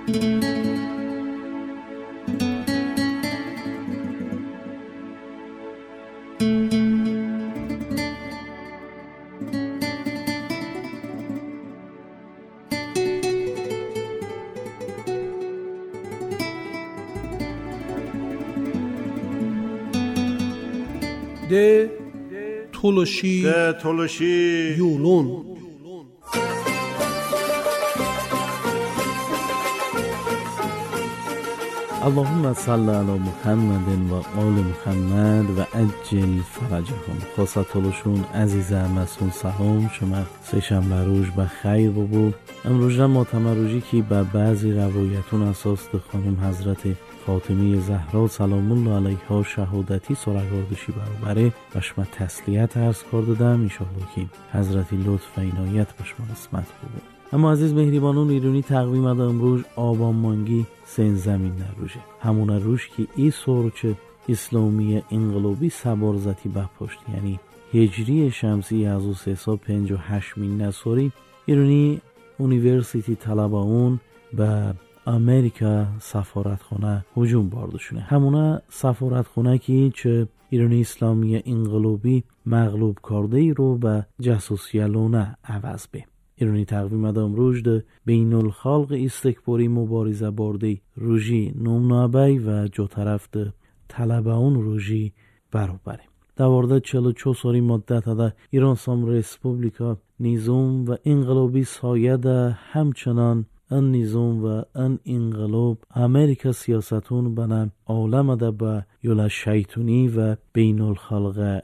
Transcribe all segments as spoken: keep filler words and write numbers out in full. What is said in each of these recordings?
ده تولشی ده تولشی یولون اللهم صل علی محمد و آل محمد و عجل فرجهم. خاصة تولشون عزیزم مسون سلام شما سه‌شنبه روز به خیر ببو. امروز ما تمروجی که به بعضی روایتون اساس ده خانم حضرت فاطمه زهرا سلام الله علیها شهادتی سرگاردشی برابره و شما تسلیت عرض کردم. انشاءالله که حضرت لطف و عنایت به شما قسمت بود. اما عزیز مهربانون ایرانی تقویم ادا امروز آبان مانگی سین زمین نروشه همون روش که ای سورچ اسلامی انقلابی سبارزتی بپشت، یعنی هجری شمسی از و سه پنج و هشت مین نسوری ایرانی اونیورسیتی طلبا اون به امریکا سفارتخانه هجوم باردشونه. همونه سفارتخانه که چه ایرانی اسلامی انقلابی مغلوب کرده ای رو به جاسوسیالونه عوض به. ایرانی تقویم ادام روش ده بین الخلق استکباری مبارزه برده روژی نمنابی و جو طرف ده طلبه اون روژی برابره. دوارده چهل و چهار سالی مدت ده ایران سام ریسپوبلیکا نظام و انقلابی سایه ده همچنان ان نظام و ان انقلاب امریکا سیاستون بنا عالم ده به یولا شیطونی و بین الخلق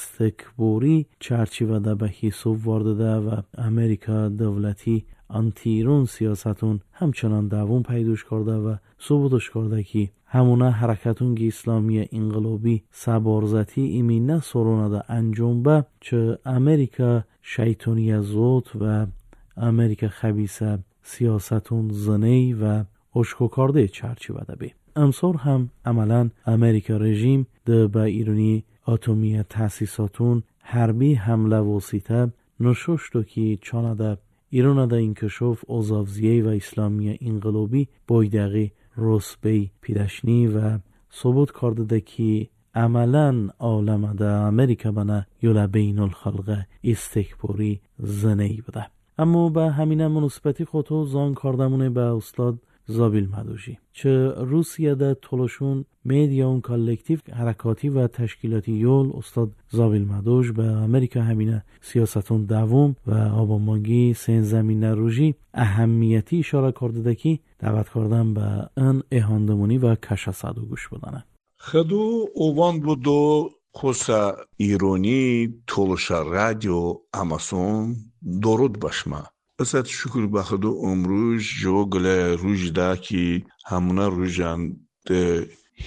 استکباری چرچیوه ده به حساب وارده ده و امریکا دولتی انتیرون سیاستون همچنان دوام پیداش کرده و ثبوتش کرده که همونه حرکتون اسلامی انقلابی سبارزتی ایمینه سرونه ده انجام به چه امریکا شیطونی زود و امریکا خبیثه سیاستون زنی و اشکو کرده چرچی بده بی. امسار هم عملا امریکا رژیم ده با ایرانی اتمی تاسیساتون حربی حمله واسطه نشوشتو که چانه ده ایران ده انکشاف اوزافزیه و اسلامی انقلابی بایدقی روسبی پیدشنی و ثبوت کرده ده که عملا عالم ده امریکا بنا یولا بین الخلق استکباری زنی بده. اما به همین مناسبتی خودتو زان کردمونه به استاد زابیل مدوژی چه روسیه ده تولشون میدیاون کالکتیو حرکاتی و تشکیلاتی یول استاد زابیل مدوژ به امریکا همینه سیاستون دوم و آبانمانگی سین زمین روژی اهمیتی اشاره کرده که دعوت کردن به ان اهاندمونی و کشاسدو گوش بدنه. خدو اوان بودو خوصا ایرانی تولشا رادیو اماسون درود باشما. اسات شکر بخدو امروز جو گله روز دا کی همونا روزان ده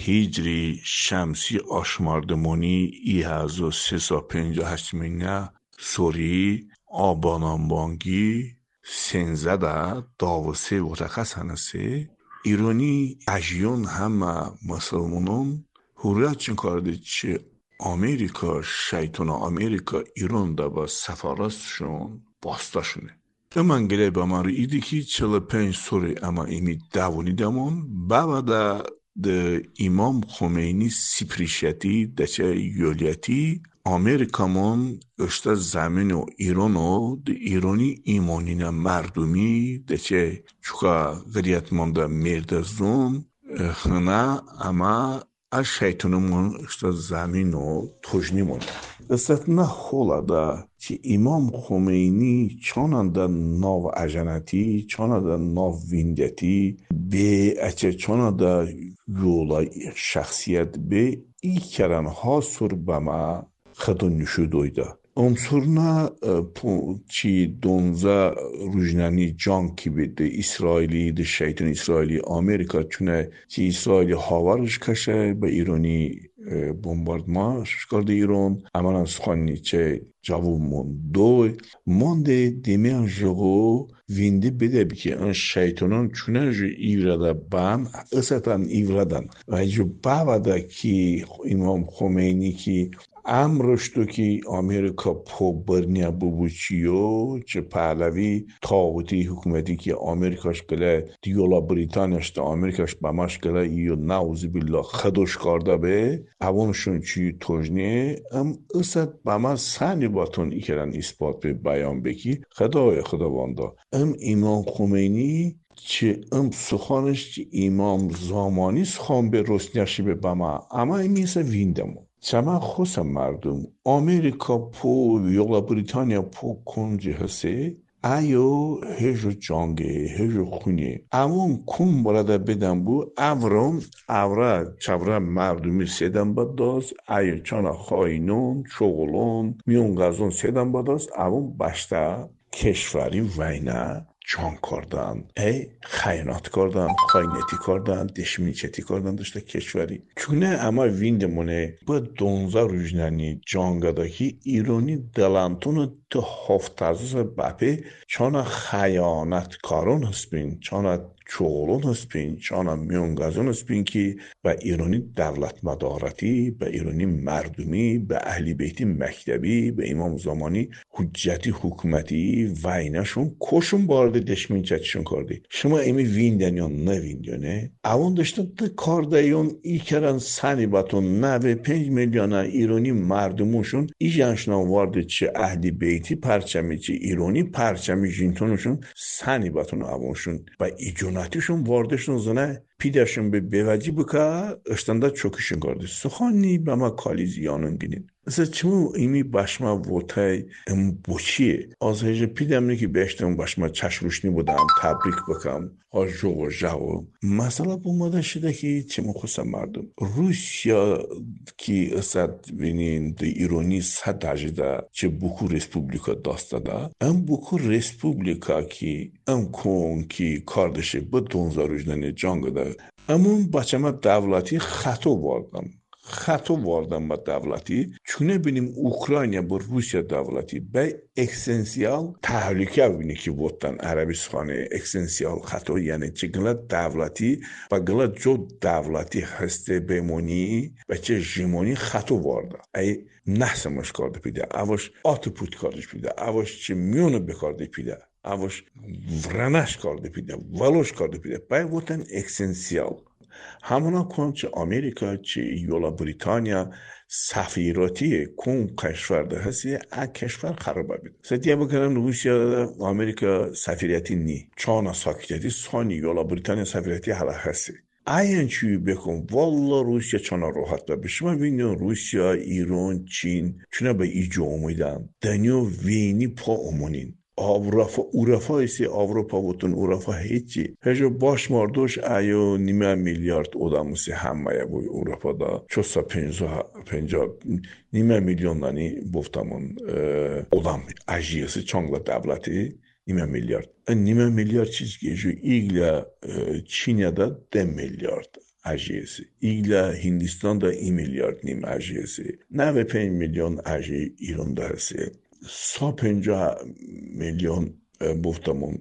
هجری شمسی آشماردمونی ای هزو سه پنج و هشت مینه سوری آبانانبانگی سنزه دا داوسه و رقص هنسه ایرانی اجیون همه مسلمانون حریت چون کرده چه امریکا شیطان امریکا ایران دا با سفارتشون باستاشونه. امان گله با من رو ایدی که چهل و پنج سوری اما ایمی دوونی دمون بابا دا ده امام خمینی سپریشیتی ده چه یولیتی امریکا من اشتا زمین و ایران و ده ایرانی ایمانین مردمی ده چه چوکا غریت من ده مردزون خنا اما از شیطانمون اشتا زمین و توجنیمون استت نه خولا دا چی امام خمینی چاننده ناو اجنتی چاننده ناو ویندتی به اچه چاننده یولا شخصیت به ای کرن ها سر بما خدون نشودویده امسورنا چی دونزه روزنانی جان کی بده اسرائیلی ده شیطان اسرائیلی امریکا چونه چی اسرائیلی هاورش کشه به ایرانی بمباردمانش کرده ایران اما از خانی چه جوابمون دوی مانده دیمیان جغو وینده بده بی که ان شیطانان چونه جو ایوراده بام اصلا ایورادن و جو بابده که امام خمینی که امرشتو که آمریکا پو برنیا ببوچیو چه پهلوی تاوتی حکومتی که آمریکاش گله دیولا بریتانیاش تا آمریکاش بماش گله ایو نعوذ بالله خدوش کارده به اوانشون چی توجنه ام اصد بما سنی باتون ایکرن اثبات به بیان بکی خدای خداواندا ام امام خمینی چه ام سخانش چه امام زمانی سخان به رسنیاشی به بما اما امیسه ویندمو چما خوص مردم آمریکا پو یولا بریتانیا پو کنجه هسته ایو هجو جانگه هجو خونه امون کن براده بدن بو اورام اورا چبرا مردمی سیدن بداز ایو چانا خاینون شغلون میون غزون سیدن بداز امون باشتا کشوری وینه جان کردن ای خیانت کردن خاینتی کردن دشمنیچتی کردن داشته کشوری چونه اما ویندمونه با دونزا روزنانی جانگداکی ایرانی دلانتون تو هفتازه بپی چانا خیانت کارون هستین چانا چولون هستین چانا میونگازون هستین که با ایرانی دولت مدارتی با ایرانی مردمی با اهلی بیتی مکتبی با امام زمانی حجتی حکومتی وینشون کشون بارد دشمن چتشون کردی شما ایمی ویندن یا نه ویندیونه اون داشتن تا کاردایون ای کرن سنی باتون نه به پنج میلیون ایرانی مردموشون ای جنشنا وارد چه اهلی بیتی پرچمی چه ایرانی پرچمی جینتونشون سنی باتون اوانشون و ایجوناتیشون واردشون زنه پیدشون به بوجی بکا اشتنده چوکشون کرده سخانی به ما کالیزیانون گینید مثلا چمو ایمی باشما ووتای ام بوچیه از هجه پیدم نی که بیشتم باشما چشروشنی بودم تبریک بکم ها جو و جو مثلا بومده شده که چمو خواست مردم روسیا که اصد بینین ده ایرانی صد درجه چه بوکو ریسپوبلیکا داسته ده ام بوکو ریسپوبلیکا که ام کون که کاردشه با دونزا روزنانی جانگ ده امون بچه دولتی خطو واردم خطو واردم با دولتی چونه بینیم اوکراینیا با روسیا دولتی به اکسنسیال تحلیکه بینی که بودن عربستانه اکسنسیال خطو یعنی چه گلت دولتی و گلت جو دولتی هسته بمونی و چه جیمونی خطو وارده ای نحسمش کرده پیده اوش آتو پوت کردش پیده اوش چه میونه بکرده پیده اوش ورنش کرده پیده ولوش کرده پیده بای بودن اکسنسیال همونا کن چه امریکا چه یولا بریتانیا سفیراتی کن کشور ده هستی ا کشور خرابه بید سدیه بکنن روسیا امریکا سفیراتی نی چانا ساکتیتی سانی یولا بریتانیا سفیراتی حالا هستی این چیوی بکن والله روسیا چانا راحت به شما بینید روسیا ایران چین چونه به ایجو امیدن دنیا وینی پا امونین آوروپا اروپا ایسی آوروپا بودن اروپا هیچی هجو باش ماردوش ایو نیمه میلیارد آدموسی همه بوی اروپا دا چوسا پنجا پنجا نیمه میلیون دانی بفتمون آدم اجیسی چانگلا دولتی نیمه میلیارد نیمه میلیارد چیز که جو ایگلا چینیا دا ده میلیارد اجیسی ایگلا هندستان دا ای میلیارد نیم اجیسی نوه پنج میلیون اجی ایران دا هستی سا پنجاه میلیون بفتمون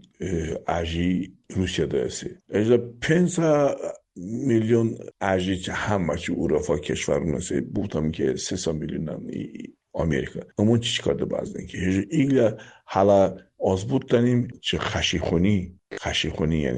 اجی روسیا دستی اجا پنجاه میلیون اجی چه همه چه اروپا کشور نسی بفتم که سه میلیون هم امریکا امون چی کرده بازدن که هجا ایگلا حالا از بود دانیم چه خشیخونی خشیخونی یعنی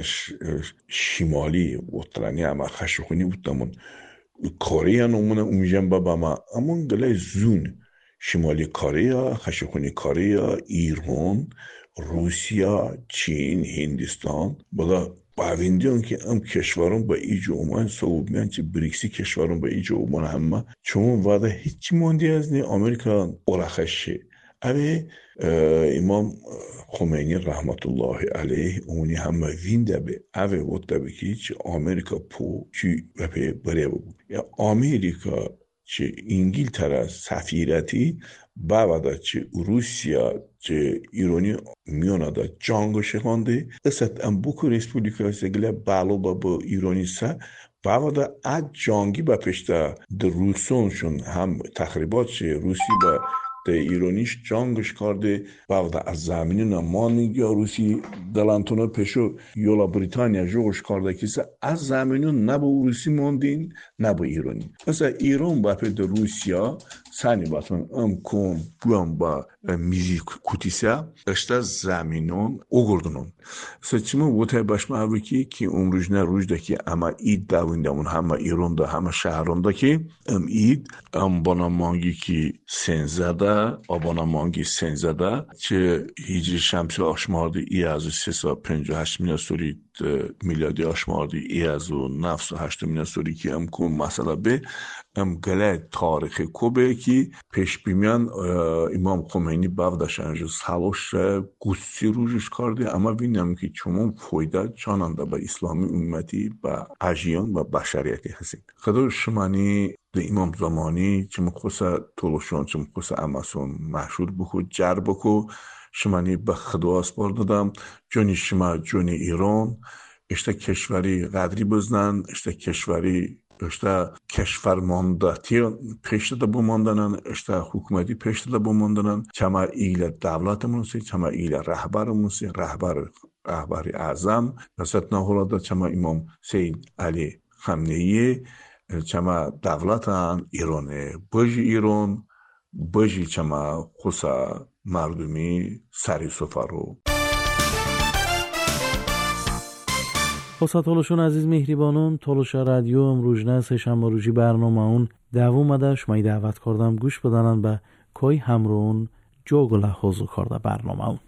شمالی بودترانی اما خشیخونی بودتمون کره نمونه امیجم بابا ما امون گله زون شمالی کره، خشخونی کره، ایران، روسیا، چین، هندستان بالا باویندیان که ام کشوران با ایجو اومان صحوب میان چه بریکسی کشوران با ایجو اومان همه چون واده هیچی موندی از نی امریکا اورخشه اوه امام خمینی رحمت الله علیه اونی همه وینده به اوه وده به که چه امریکا پو چی بپه بره بود یا امریکا چه انگلترا سفیرتی باودا چه روسیا چه ایرانی میانا دا جانگو شخانده است ام بوکو ریسپولیکا سگله بالو با با ایرانی سا باودا اد جانگی با پشتا در روسونشون هم تخریبات چه روسی با ده ایرانیش جانگش کرده باودا از زمینی نمانی یا روسی دلانتونا پشو یولا بریتانیا جوش کرده کسی از زمینی نه با روسی موندین نه با ایرانی مثلا ایران با پید روسیا سانی باتون ام کم بیام با میزی کوتیسا اشتا زمینون اوگردنون سچیمون ووتای باشما بکی که اون روزنه روز دکی اما اید داویندمون همه ایران دا همه شهران دا که ام اید ام بانامانگی که سنزده آبانامانگی سنزده چه هیجی شمسی آشمارده ای از سه سا پنج و هشت میلیون سوری میلیاردی آشمارده ای از و نفس و هشت میلیون سوری که ام کن مسئله به ام گله تاریخ کوبه که پیش بیمیان امام خمینی بافداشن جو سالوش گوستی روشش کرده اما بینم که چمون فایده چاننده به اسلامی امتی به اجیان و بشریتی هستید خدا شمانی ده امام زمانی چمون خصا طولشون چمون خصا اماسون محشور بکو جر بکو شمانی به خدا اسپار دادم جونی شما جونی ایران اشتا کشوری قدری بزنن اشتا کشوری اشتا کشور مانداتی پیشت دا بماندنن اشتا حکومتی پیشت دا بماندنن چما ایل دولتمون سی چما ایل رهبرمون سی رهبر رهبر اعظم وسط نهولادا چما امام سید علی خامنه‌ای چما دولتان ایرانه بجی ایران بجی چما خصا مردمی سری سفرو خصا تولشون عزیز مهریبانون تولشا رادیو امروژنه سه‌شنبه روزی برنامه اون دووم مده شمایی دعوت کردم گوش بدنن به کوی همرون جوگله حضور کرده برنامه اون